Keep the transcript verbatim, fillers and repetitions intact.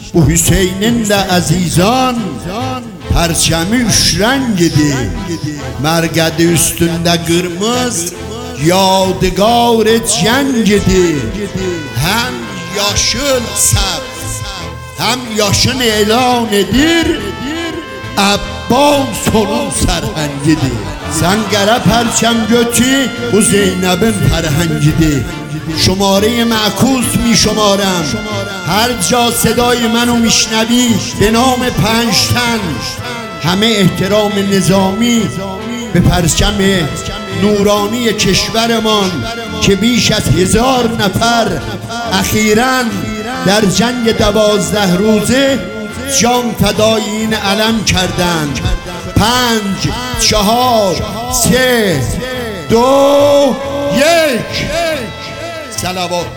Bu Hüseyin'in de azizan perçemi üç renk idi. Mergedi üstünde kırmızı yadigar cenk idi. Hem yaşıl sabz hem yaşın elan edir, Abbas onun serhengidir. Sen qara perçem götü bu Zeynep'in ferhengidir. شماره معکوس می شمارم هر جا صدای منو میشنوی به نام پنجتن. همه احترام نظامی به پرچم نورانی کشورمان که بیش از هزار نفر اخیراً در جنگ دوازده روزه جان فدای این علم کردند. پنج چهار سه دو یک. صلوات.